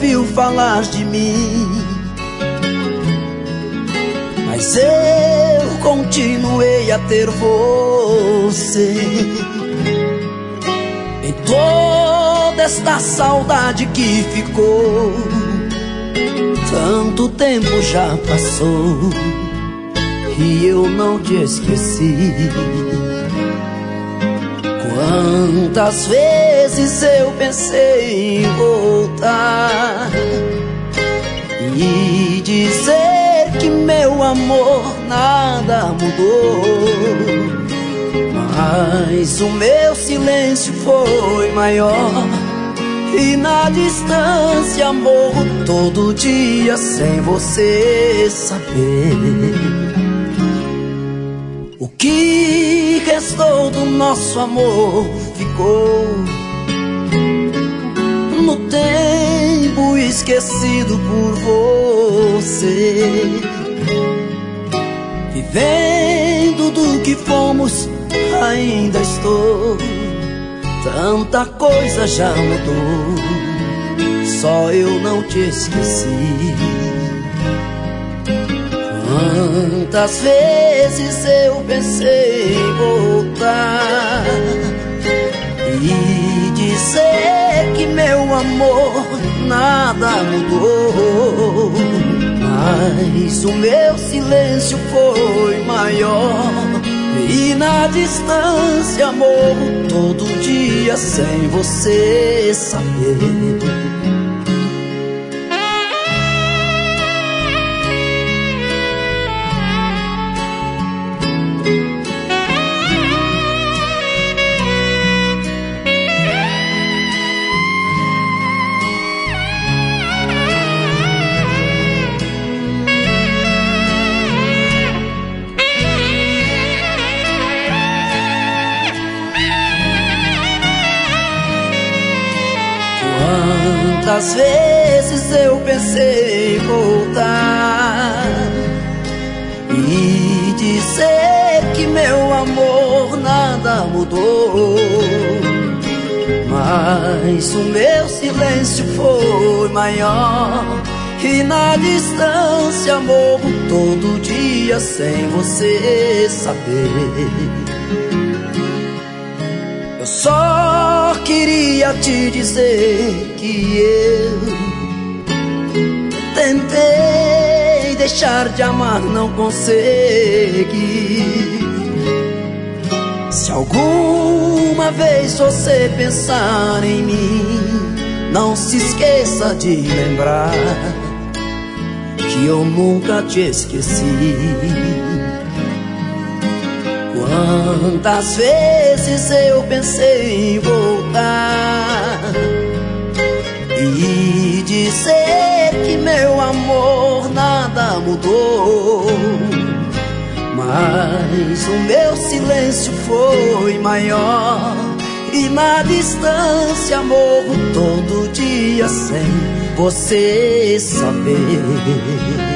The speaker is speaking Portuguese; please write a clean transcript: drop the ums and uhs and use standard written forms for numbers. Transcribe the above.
ouviu falar de mim, mas eu continuei a ter você. Em toda esta saudade que ficou, tanto tempo já passou e eu não te esqueci. Quantas vezes eu pensei em voltar e dizer que meu amor nada mudou, mas o meu silêncio foi maior e na distância morro todo dia sem você saber. O que restou do nosso amor ficou no tempo esquecido por você. Vivendo do que fomos ainda estou, tanta coisa já mudou, só eu não te esqueci. Quantas vezes eu pensei em voltar e dizer que meu amor nada mudou, mas o meu silêncio foi maior e na distância morro todo dia sem você saber. Quantas vezes eu pensei em voltar e dizer que meu amor nada mudou, mas o meu silêncio foi maior e na distância morro todo dia sem você saber. Eu só queria te dizer que eu tentei deixar de amar, não consegui. Se alguma vez você pensar em mim, não se esqueça de lembrar que eu nunca te esqueci. Quantas vezes eu pensei em voltar e dizer que meu amor nada mudou, mas o meu silêncio foi maior e na distância morro todo dia sem você saber.